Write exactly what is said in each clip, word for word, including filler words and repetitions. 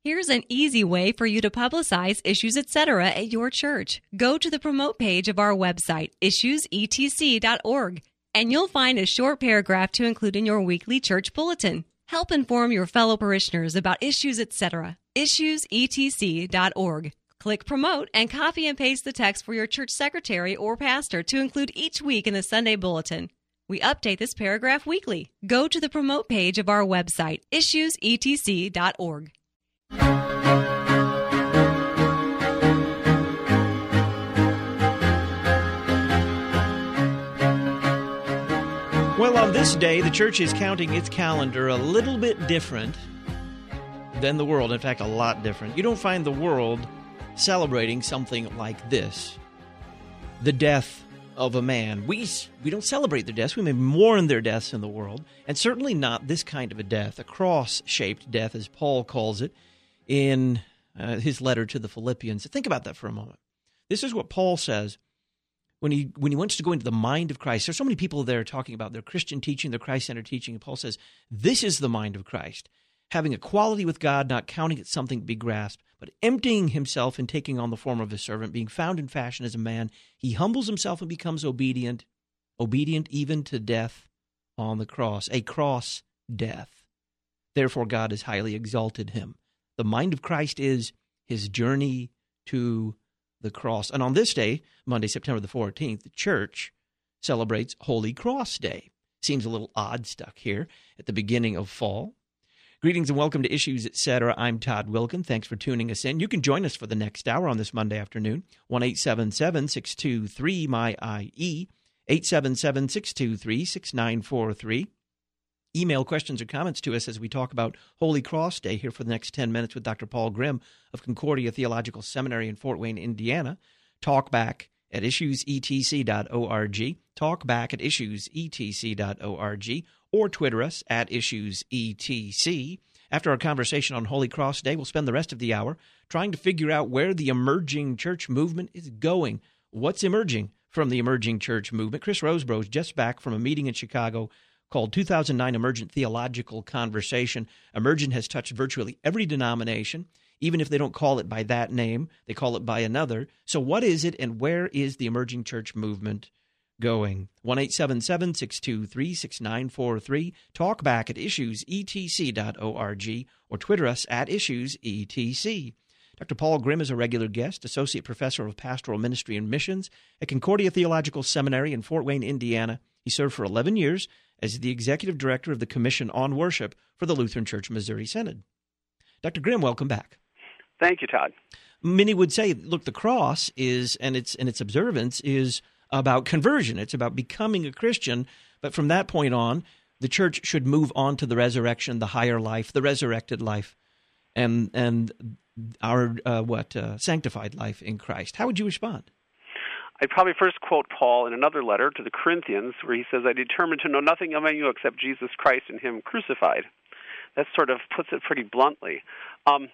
Here's an easy way for you to publicize Issues Etc. at your church. Go to the promote page of our website, issues e t c dot org, and you'll find a short paragraph to include in your weekly church bulletin. Help inform your fellow parishioners about Issues Etc. issues e t c dot org. Click Promote and copy and paste the text for your church secretary or pastor to include each week in the Sunday bulletin. We update this paragraph weekly. Go to the promote page of our website, issues e t c dot org. Well, on this day, the church is counting its calendar a little bit different than the world. In fact, a lot different. You don't find the world celebrating something like this, the death of a man. We we don't celebrate their deaths. We may mourn their deaths in the world, and certainly not this kind of a death, a cross-shaped death, as Paul calls it in uh, his letter to the Philippians. Think about that for a moment. This is what Paul says when he when he wants to go into the mind of Christ. There's so many people there talking about their Christian teaching, their Christ-centered teaching, and Paul says, this is the mind of Christ, having equality with God, not counting it something to be grasped, but emptying himself and taking on the form of a servant, being found in fashion as a man, he humbles himself and becomes obedient, obedient even to death on the cross, a cross death. Therefore, God has highly exalted him. The mind of Christ is his journey to the cross. And on this day, Monday, September the fourteenth, the church celebrates Holy Cross Day. Seems a little odd stuck here at the beginning of fall. Greetings and welcome to Issues Etc. I'm Todd Wilkin. Thanks for tuning us in. You can join us for the next hour on this Monday afternoon, one eight seven seven, six two three, M Y I E, eight seven seven, six two three, six nine four three. Email questions or comments to us as we talk about Holy Cross Day here for the next ten minutes with Doctor Paul Grimm of Concordia Theological Seminary in Fort Wayne, Indiana. Talkback at issues e t c dot org, talkback at issues e t c dot org, or Twitter us at issues e t c. After our conversation on Holy Cross Day, we'll spend the rest of the hour trying to figure out where the emerging church movement is going. What's emerging from the emerging church movement? Chris Rosebrough is just back from a meeting in Chicago called two thousand nine Emergent Theological Conversation. Emergent has touched virtually every denomination. Even if they don't call it by that name, they call it by another. So what is it, and where is the emerging church movement going? one eight seven seven, six two three, six nine four three. Talk back at issues e t c dot org or Twitter us at issues e t c. Doctor Paul Grimm is a regular guest, Associate Professor of Pastoral Ministry and Missions at Concordia Theological Seminary in Fort Wayne, Indiana. He served for eleven years as the Executive Director of the Commission on Worship for the Lutheran Church Missouri Synod. Doctor Grimm, welcome back. Thank you, Todd. Many would say, look, the cross is, and its and its observance is about conversion. It's about becoming a Christian. But from that point on, the church should move on to the resurrection, the higher life, the resurrected life, and and our uh, what uh, sanctified life in Christ. How would you respond? I'd probably first quote Paul in another letter to the Corinthians, where he says, "I determined to know nothing among you except Jesus Christ and Him crucified." That sort of puts it pretty bluntly. Um,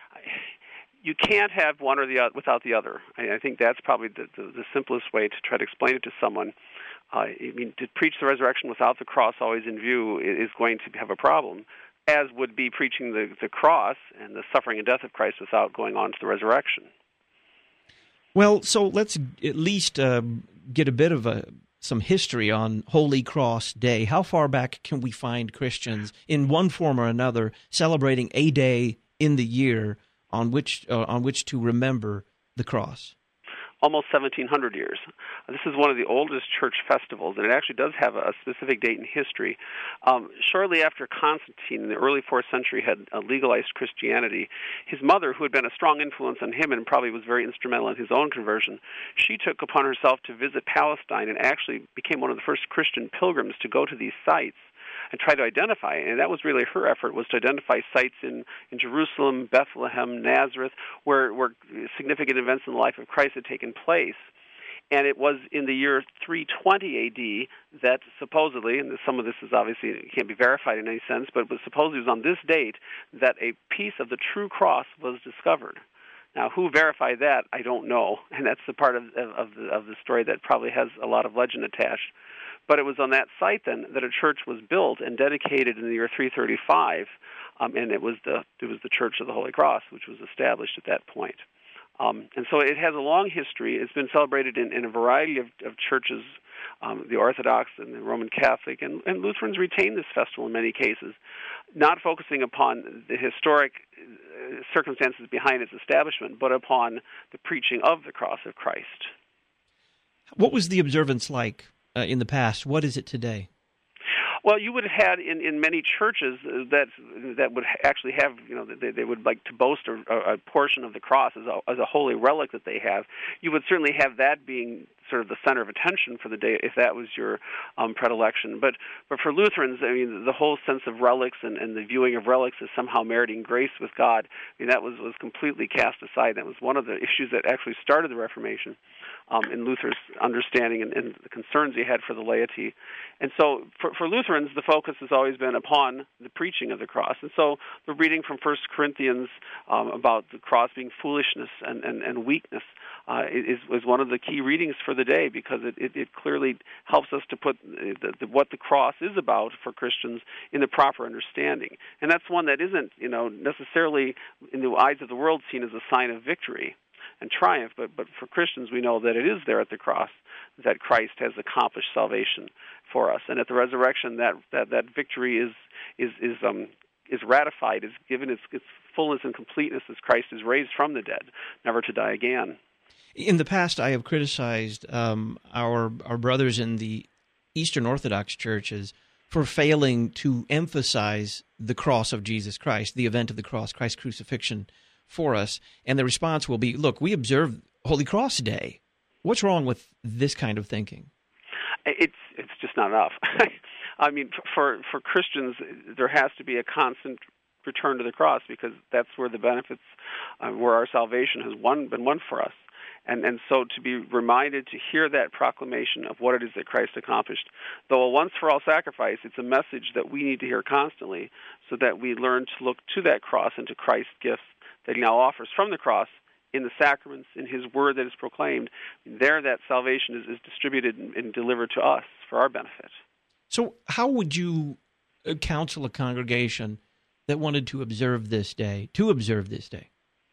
you can't have one or the other without the other. I, I think that's probably the, the, the simplest way to try to explain it to someone. Uh, I mean, to preach the resurrection without the cross always in view is going to have a problem, as would be preaching the, the cross and the suffering and death of Christ without going on to the resurrection. Well, so let's at least uh, get a bit of a some history on Holy Cross Day. How far back can we find Christians in one form or another celebrating a day in the year on which uh, on which to remember the cross? Almost seventeen hundred years. This is one of the oldest church festivals, and it actually does have a specific date in history. Um, shortly after Constantine, in the early fourth century, had uh, legalized Christianity, his mother, who had been a strong influence on him and probably was very instrumental in his own conversion, she took upon herself to visit Palestine and actually became one of the first Christian pilgrims to go to these sites and try to identify, and that was really her effort, was to identify sites in, in Jerusalem, Bethlehem, Nazareth, where, where significant events in the life of Christ had taken place. And it was in the year three twenty A D that supposedly, and some of this is obviously can't be verified in any sense, but it was supposedly it was on this date that a piece of the true cross was discovered. Now, who verified that, I don't know, and that's the part of, of, the, of the story that probably has a lot of legend attached. But it was on that site then that a church was built and dedicated in the year three thirty-five, um, and it was the it was the Church of the Holy Cross, which was established at that point. Um, and so it has a long history. It's been celebrated in, in a variety of, of churches, um, the Orthodox and the Roman Catholic, and, and Lutherans retain this festival in many cases, not focusing upon the historic circumstances behind its establishment, but upon the preaching of the cross of Christ. What was the observance like uh, in the past? What is it today? Well, you would have had in, in many churches that that would actually have, you know, they, they would like to boast a, a portion of the cross as a, as a holy relic that they have. You would certainly have that being sort of the center of attention for the day if that was your um, predilection. But but for Lutherans, I mean, the whole sense of relics and, and the viewing of relics as somehow meriting grace with God, I mean, that was, was completely cast aside. That was one of the issues that actually started the Reformation um, in Luther's understanding and, and the concerns he had for the laity. And so for, for Lutherans, the focus has always been upon the preaching of the cross. And so the reading from First Corinthians um, about the cross being foolishness and, and, and weakness uh, is, is one of the key readings for the day, because it, it, it clearly helps us to put the, the, what the cross is about for Christians in the proper understanding. And that's one that isn't, you know, necessarily in the eyes of the world seen as a sign of victory and triumph, but, but for Christians we know that it is there at the cross that Christ has accomplished salvation for us. And at the resurrection, that that, that victory is is is um is ratified, is given its, its fullness and completeness as Christ is raised from the dead, never to die again. In the past, I have criticized um, our our brothers in the Eastern Orthodox churches for failing to emphasize the cross of Jesus Christ, the event of the cross, Christ's crucifixion for us. And the response will be, look, we observe Holy Cross Day. What's wrong with this kind of thinking? It's it's just not enough. I mean, for for Christians, there has to be a constant return to the cross, because that's where the benefits, uh, where our salvation has won, been won for us. And and so to be reminded to hear that proclamation of what it is that Christ accomplished, though a once-for-all sacrifice, it's a message that we need to hear constantly, so that we learn to look to that cross and to Christ's gifts that he now offers from the cross in the sacraments, in his word that is proclaimed. There that salvation is, is distributed and, and delivered to us for our benefit. So how would you counsel a congregation that wanted to observe this day, to observe this day?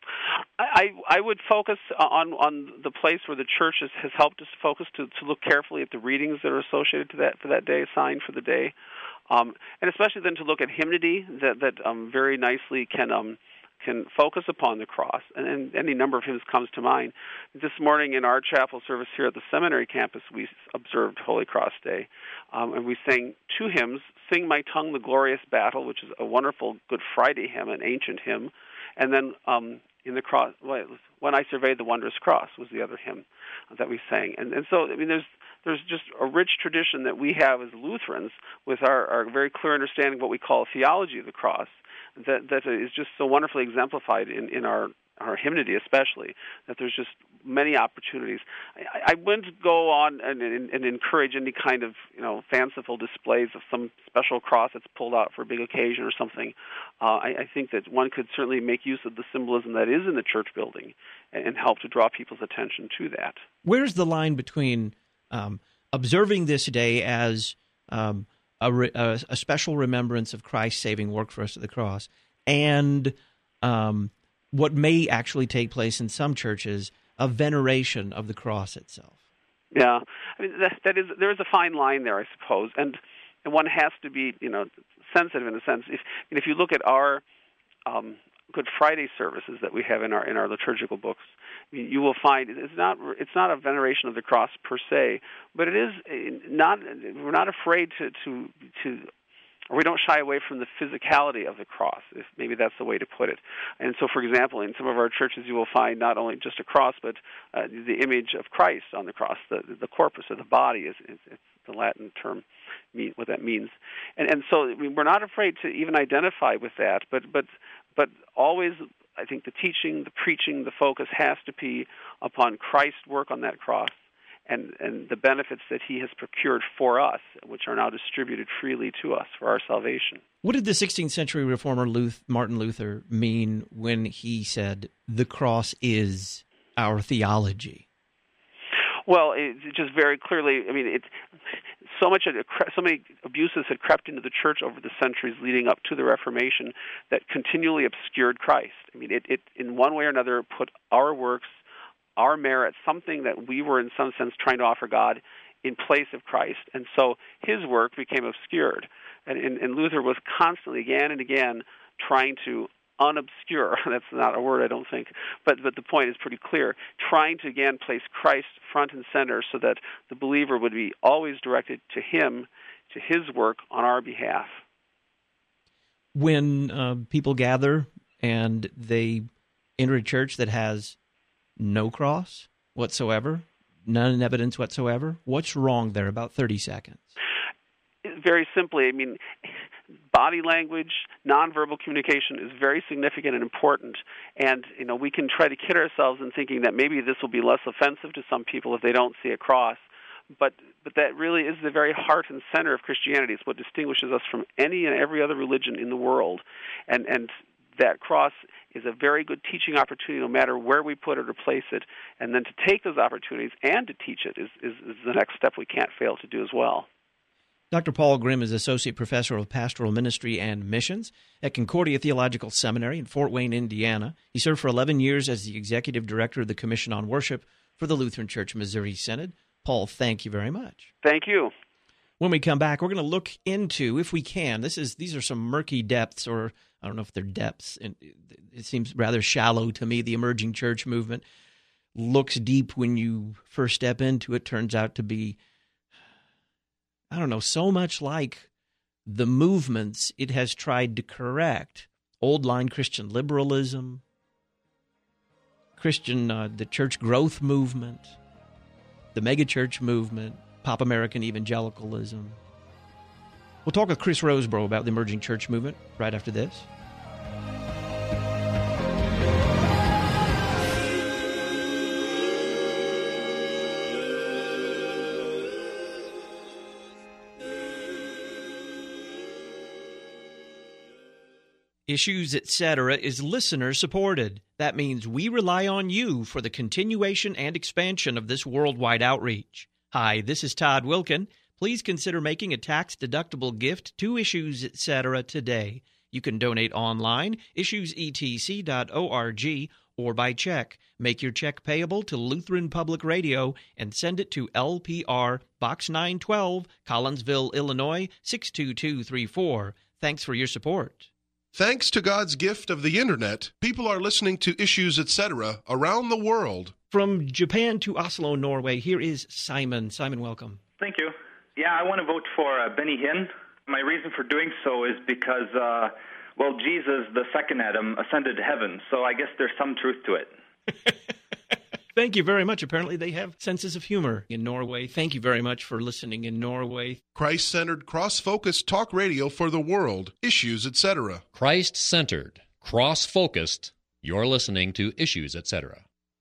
I, I would focus on on the place where the church has, has helped us focus to, to look carefully at the readings that are associated to that for that day, assigned for the day, um, and especially then to look at hymnody that that um, very nicely can um, can focus upon the cross, and, and any number of hymns comes to mind. This morning in our chapel service here at the seminary campus, we observed Holy Cross Day, um, and we sang two hymns: "Sing My Tongue the Glorious Battle," which is a wonderful Good Friday hymn, an ancient hymn, and then um, in the cross, "When I Surveyed the Wondrous Cross" was the other hymn that we sang. And, and so, I mean, there's there's just a rich tradition that we have as Lutherans with our, our very clear understanding of what we call theology of the cross, that that is just so wonderfully exemplified in, in our, our hymnody especially, that there's just many opportunities. I, I wouldn't go on and, and, and encourage any kind of, you know, fanciful displays of some special cross that's pulled out for a big occasion or something. Uh, I, I think that one could certainly make use of the symbolism that is in the church building and, and help to draw people's attention to that. Where's the line between um, observing this day as um, a, re- a, a special remembrance of Christ's saving work for us at the cross and um, what may actually take place in some churches, a veneration of the cross itself? Yeah, I mean, that, that is there is a fine line there, I suppose, and and one has to be, you know, sensitive in a sense. If if you look at our um, Good Friday services that we have in our in our liturgical books, you will find it's not it's not a veneration of the cross per se, but it is not. We're not afraid to to to. Or we don't shy away from the physicality of the cross, if maybe that's the way to put it. And so, for example, in some of our churches you will find not only just a cross, but uh, the image of Christ on the cross, the, the corpus, or the body is, is, is the Latin term, mean, what that means. And, and so I mean, we're not afraid to even identify with that, but, but, but always I think the teaching, the preaching, the focus has to be upon Christ's work on that cross. And, and the benefits that he has procured for us, which are now distributed freely to us for our salvation. What did the sixteenth century reformer Luther, Martin Luther mean when he said, the cross is our theology? Well, it's just very clearly, I mean, it's so much, so many abuses had crept into the church over the centuries leading up to the Reformation that continually obscured Christ. I mean, it, it in one way or another put our works, our merit, something that we were in some sense trying to offer God, in place of Christ. And so his work became obscured. And, and, and Luther was constantly, again and again, trying to unobscure, that's not a word I don't think, but, but the point is pretty clear, trying to again place Christ front and center so that the believer would be always directed to him, to his work on our behalf. When uh, people gather and they enter a church that has no cross whatsoever, none evidence whatsoever, what's wrong there? About thirty seconds. Very simply, I mean, body language, nonverbal communication is very significant and important. And, you know, we can try to kid ourselves in thinking that maybe this will be less offensive to some people if they don't see a cross. But but that really is the very heart and center of Christianity. It's what distinguishes us from any and every other religion in the world. And and that cross is a very good teaching opportunity no matter where we put it or place it. And then to take those opportunities and to teach it is, is, is the next step we can't fail to do as well. Doctor Paul Grimm is Associate Professor of Pastoral Ministry and Missions at Concordia Theological Seminary in Fort Wayne, Indiana. He served for eleven years as the Executive Director of the Commission on Worship for the Lutheran Church Missouri Synod. Paul, thank you very much. Thank you. When we come back, we're going to look into, if we can, this is these are some murky depths, or I don't know if they're depths. It seems rather shallow to me. The emerging church movement looks deep when you first step into it, turns out to be, I don't know, so much like the movements it has tried to correct. Old line Christian liberalism, Christian, uh, the church growth movement, the megachurch movement, pop American evangelicalism. We'll talk with Chris Rosebrough about the emerging church movement right after this. Issues, et cetera is listener-supported. That means we rely on you for the continuation and expansion of this worldwide outreach. Hi, this is Todd Wilkin. Please consider making a tax-deductible gift to Issues, et cetera today. You can donate online, issues e t c dot org, or by check. Make your check payable to Lutheran Public Radio and send it to L P R, Box nine twelve, Collinsville, Illinois, six two two three four. Thanks for your support. Thanks to God's gift of the Internet, people are listening to Issues, et cetera around the world. From Japan to Oslo, Norway, here is Simon. Simon, welcome. Thank you. Yeah, I want to vote for uh, Benny Hinn. My reason for doing so is because, uh, well, Jesus, the second Adam, ascended to heaven, so I guess there's some truth to it. Thank you very much. Apparently they have senses of humor in Norway. Thank you very much for listening in Norway. Christ-centered, cross-focused talk radio for the world. Issues, et cetera. Christ-centered, cross-focused. You're listening to Issues, et cetera.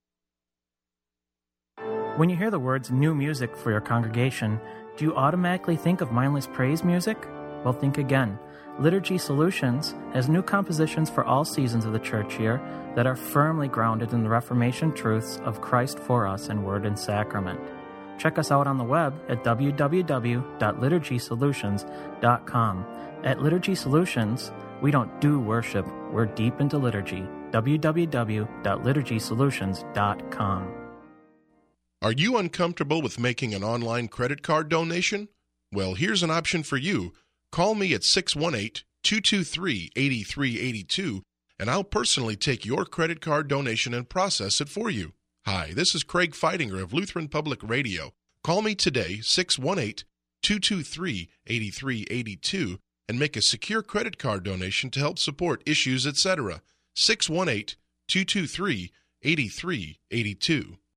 When you hear the words new music for your congregation, do you automatically think of mindless praise music? Well, think again. Liturgy Solutions has new compositions for all seasons of the church year that are firmly grounded in the Reformation truths of Christ for us in word and sacrament. Check us out on the web at w w w dot liturgy solutions dot com. At Liturgy Solutions, we don't do worship, we're deep into liturgy. w w w dot liturgy solutions dot com. Are you uncomfortable with making an online credit card donation? Well, here's an option for you. Call me at six one eight, two two three, eight three eight two, and I'll personally take your credit card donation and process it for you. Hi, this is Craig Feidinger of Lutheran Public Radio. Call me today, six one eight, two two three, eight three eight two, and make a secure credit card donation to help support Issues, et cetera. six one eight, two two three, eight three eight two.